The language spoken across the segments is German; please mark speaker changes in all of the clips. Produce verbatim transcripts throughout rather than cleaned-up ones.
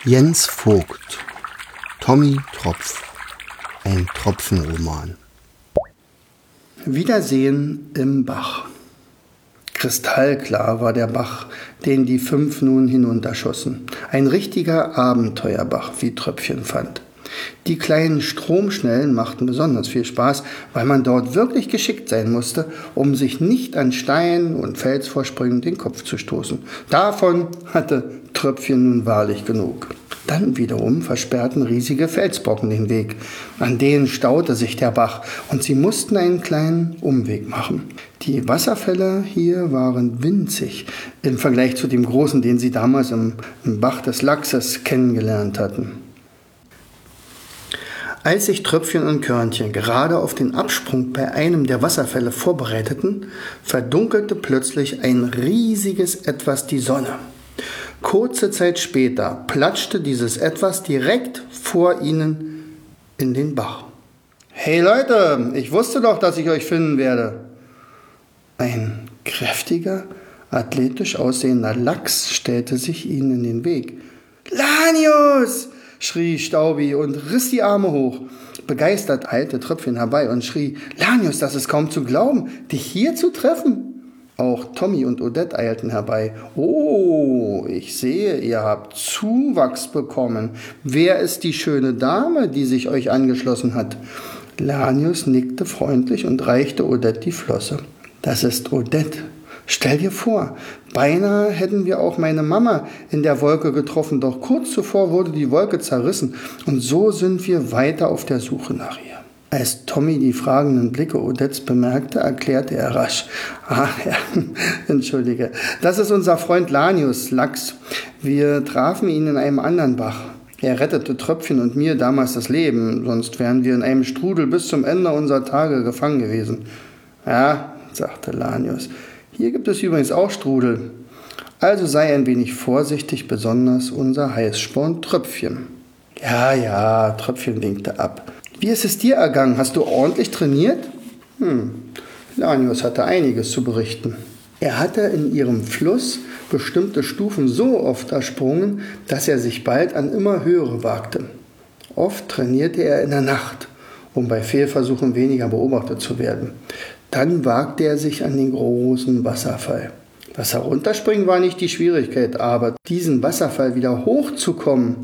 Speaker 1: Jens Vogt, Tommy Tropf, ein Tropfenroman.
Speaker 2: Wiedersehen im Bach. Kristallklar war der Bach, den die fünf nun hinunterschossen. Ein richtiger Abenteuerbach, wie Tröpfchen fand. Die kleinen Stromschnellen machten besonders viel Spaß, weil man dort wirklich geschickt sein musste, um sich nicht an Steinen und Felsvorsprüngen den Kopf zu stoßen. Davon hatte Tröpfchen nun wahrlich genug. Dann wiederum versperrten riesige Felsbrocken den Weg. An denen staute sich der Bach und sie mussten einen kleinen Umweg machen. Die Wasserfälle hier waren winzig im Vergleich zu dem großen, den sie damals im, im Bach des Lachses kennengelernt hatten. Als sich Tröpfchen und Körnchen gerade auf den Absprung bei einem der Wasserfälle vorbereiteten, verdunkelte plötzlich ein riesiges Etwas die Sonne. Kurze Zeit später platschte dieses Etwas direkt vor ihnen in den Bach. »Hey Leute, ich wusste doch, dass ich euch finden werde!« Ein kräftiger, athletisch aussehender Lachs stellte sich ihnen in den Weg. »Lanius!« schrie Staubi und riss die Arme hoch. Begeistert eilte Tröpfchen herbei und schrie, »Lanius, das ist kaum zu glauben, dich hier zu treffen!« Auch Tommy und Odette eilten herbei. »Oh, ich sehe, ihr habt Zuwachs bekommen. Wer ist die schöne Dame, die sich euch angeschlossen hat?« Lanius nickte freundlich und reichte Odette die Flosse. »Das ist Odette. Stell dir vor, beinahe hätten wir auch meine Mama in der Wolke getroffen, doch kurz zuvor wurde die Wolke zerrissen und so sind wir weiter auf der Suche nach ihr.« Als Tommy die fragenden Blicke Odettes bemerkte, erklärte er rasch, »Ach ja, entschuldige, das ist unser Freund Lanius, Lachs. Wir trafen ihn in einem anderen Bach. Er rettete Tröpfchen und mir damals das Leben, sonst wären wir in einem Strudel bis zum Ende unserer Tage gefangen gewesen.« »Ja«, sagte Lanius, »hier gibt es übrigens auch Strudel. Also sei ein wenig vorsichtig, besonders unser Heißsporn Tröpfchen.« »Ja, ja«, Tröpfchen winkte ab. »Wie ist es dir ergangen? Hast du ordentlich trainiert?« Hm, Lanius hatte einiges zu berichten. Er hatte in ihrem Fluss bestimmte Stufen so oft ersprungen, dass er sich bald an immer höhere wagte. Oft trainierte er in der Nacht, um bei Fehlversuchen weniger beobachtet zu werden. Dann wagte er sich an den großen Wasserfall. Das Herunterspringen war nicht die Schwierigkeit, aber diesen Wasserfall wieder hochzukommen,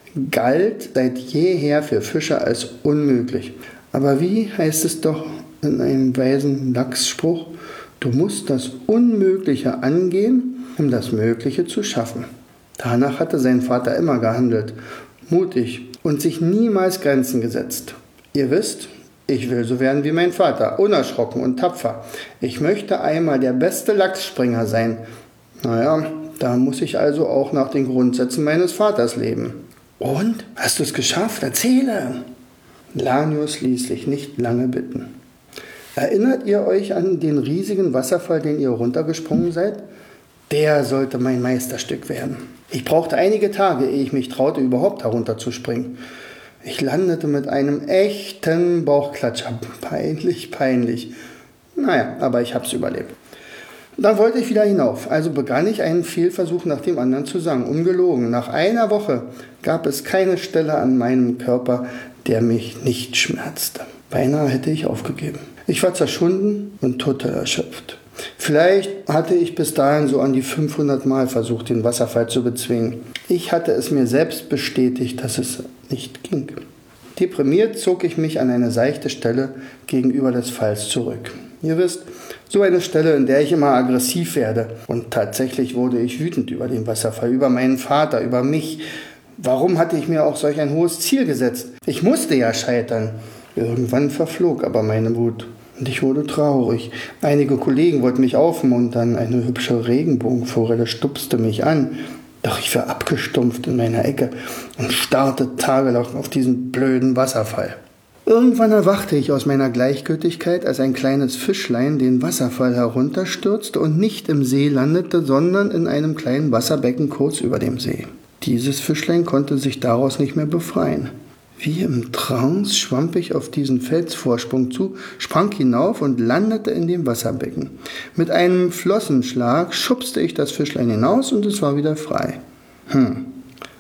Speaker 2: galt seit jeher für Fischer als unmöglich. Aber wie heißt es doch in einem weisen Lachsspruch, du musst das Unmögliche angehen, um das Mögliche zu schaffen. Danach hatte sein Vater immer gehandelt, mutig und sich niemals Grenzen gesetzt. Ihr wisst, ich will so werden wie mein Vater, unerschrocken und tapfer. Ich möchte einmal der beste Lachsspringer sein. Naja, da muss ich also auch nach den Grundsätzen meines Vaters leben. »Und? Hast du es geschafft? Erzähle!« Lanius ließ sich nicht lange bitten. »Erinnert ihr euch an den riesigen Wasserfall, den ihr runtergesprungen seid? Der sollte mein Meisterstück werden. Ich brauchte einige Tage, ehe ich mich traute, überhaupt herunterzuspringen. Ich landete mit einem echten Bauchklatscher. Peinlich, peinlich. Naja, aber ich hab's überlebt. Dann wollte ich wieder hinauf, also begann ich einen Fehlversuch nach dem anderen zu sagen. Ungelogen, nach einer Woche gab es keine Stelle an meinem Körper, der mich nicht schmerzte. Beinahe hätte ich aufgegeben. Ich war zerschunden und total erschöpft. Vielleicht hatte ich bis dahin so an die fünfhundert Mal versucht, den Wasserfall zu bezwingen. Ich hatte es mir selbst bestätigt, dass es nicht ging. Deprimiert zog ich mich an eine seichte Stelle gegenüber des Falls zurück. Ihr wisst, so eine Stelle, in der ich immer aggressiv werde. Und tatsächlich wurde ich wütend über den Wasserfall, über meinen Vater, über mich. Warum hatte ich mir auch solch ein hohes Ziel gesetzt? Ich musste ja scheitern. Irgendwann verflog aber meine Wut. Und ich wurde traurig. Einige Kollegen wollten mich aufmuntern. Eine hübsche Regenbogenforelle stupste mich an. Doch ich war abgestumpft in meiner Ecke und starrte tagelang auf diesen blöden Wasserfall. Irgendwann erwachte ich aus meiner Gleichgültigkeit, als ein kleines Fischlein den Wasserfall herunterstürzte und nicht im See landete, sondern in einem kleinen Wasserbecken kurz über dem See. Dieses Fischlein konnte sich daraus nicht mehr befreien. Wie im Trance schwamm ich auf diesen Felsvorsprung zu, sprang hinauf und landete in dem Wasserbecken. Mit einem Flossenschlag schubste ich das Fischlein hinaus und es war wieder frei. Hm,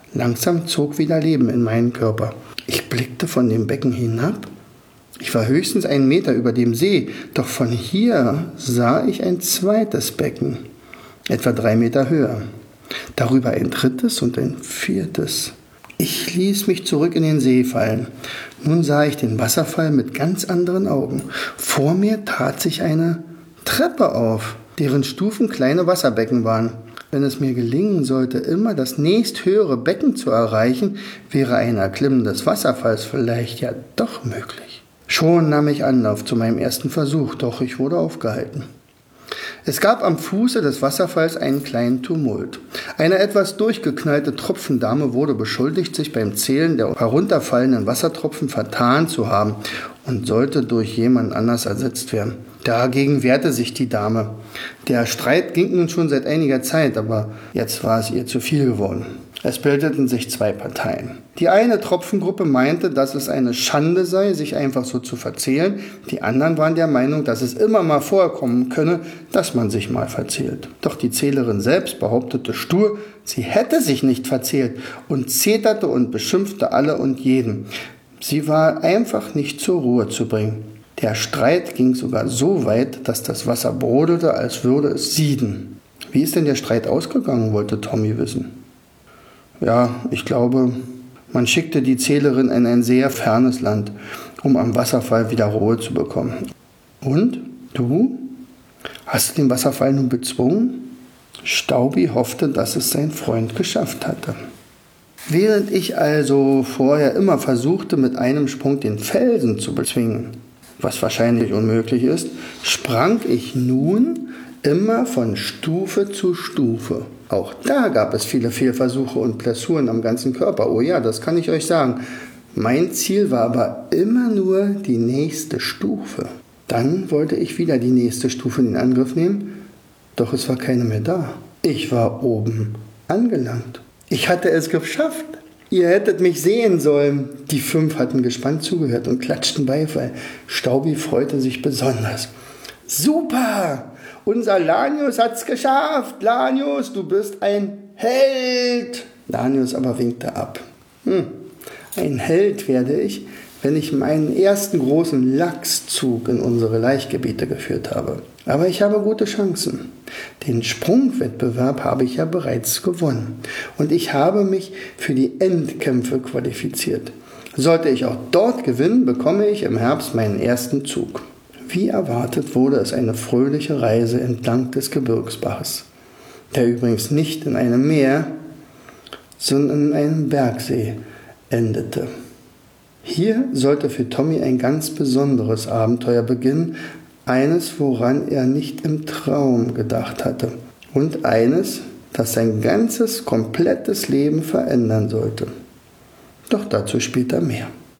Speaker 2: Langsam zog wieder Leben in meinen Körper. Ich blickte von dem Becken hinab. Ich war höchstens einen Meter über dem See, doch von hier sah ich ein zweites Becken, etwa drei Meter höher. Darüber ein drittes und ein viertes. Ich ließ mich zurück in den See fallen. Nun sah ich den Wasserfall mit ganz anderen Augen. Vor mir tat sich eine Treppe auf, deren Stufen kleine Wasserbecken waren. Wenn es mir gelingen sollte, immer das nächsthöhere Becken zu erreichen, wäre ein Erklimmen des Wasserfalls vielleicht ja doch möglich. Schon nahm ich Anlauf zu meinem ersten Versuch, doch ich wurde aufgehalten. Es gab am Fuße des Wasserfalls einen kleinen Tumult. Eine etwas durchgeknallte Tropfendame wurde beschuldigt, sich beim Zählen der herunterfallenden Wassertropfen vertan zu haben und sollte durch jemand anders ersetzt werden. Dagegen wehrte sich die Dame. Der Streit ging nun schon seit einiger Zeit, aber jetzt war es ihr zu viel geworden. Es bildeten sich zwei Parteien. Die eine Tropfengruppe meinte, dass es eine Schande sei, sich einfach so zu verzählen. Die anderen waren der Meinung, dass es immer mal vorkommen könne, dass man sich mal verzählt. Doch die Zählerin selbst behauptete stur, sie hätte sich nicht verzählt und zeterte und beschimpfte alle und jeden. Sie war einfach nicht zur Ruhe zu bringen. Der Streit ging sogar so weit, dass das Wasser brodelte, als würde es sieden. Wie ist denn der Streit ausgegangen, wollte Tommy wissen. Ja, ich glaube, man schickte die Zählerin in ein sehr fernes Land, um am Wasserfall wieder Ruhe zu bekommen. Und? Du? Hast du den Wasserfall nun bezwungen? Staubi hoffte, dass es sein Freund geschafft hatte. Während ich also vorher immer versuchte, mit einem Sprung den Felsen zu bezwingen, was wahrscheinlich unmöglich ist, sprang ich nun immer von Stufe zu Stufe. Auch da gab es viele Fehlversuche und Blessuren am ganzen Körper. Oh ja, das kann ich euch sagen. Mein Ziel war aber immer nur die nächste Stufe. Dann wollte ich wieder die nächste Stufe in Angriff nehmen, doch es war keine mehr da. Ich war oben angelangt. Ich hatte es geschafft. Ihr hättet mich sehen sollen. Die fünf hatten gespannt zugehört und klatschten Beifall. Staubi freute sich besonders. Super! Unser Lanius hat's geschafft. Lanius, du bist ein Held. Lanius aber winkte ab. Hm, ein Held werde ich, wenn ich meinen ersten großen Lachszug in unsere Laichgebiete geführt habe. Aber ich habe gute Chancen. Den Sprungwettbewerb habe ich ja bereits gewonnen. Und ich habe mich für die Endkämpfe qualifiziert. Sollte ich auch dort gewinnen, bekomme ich im Herbst meinen ersten Zug. Wie erwartet wurde es eine fröhliche Reise entlang des Gebirgsbaches, der übrigens nicht in einem Meer, sondern in einem Bergsee endete. Hier sollte für Tommy ein ganz besonderes Abenteuer beginnen, eines, woran er nicht im Traum gedacht hatte und eines, das sein ganzes, komplettes Leben verändern sollte. Doch dazu später mehr.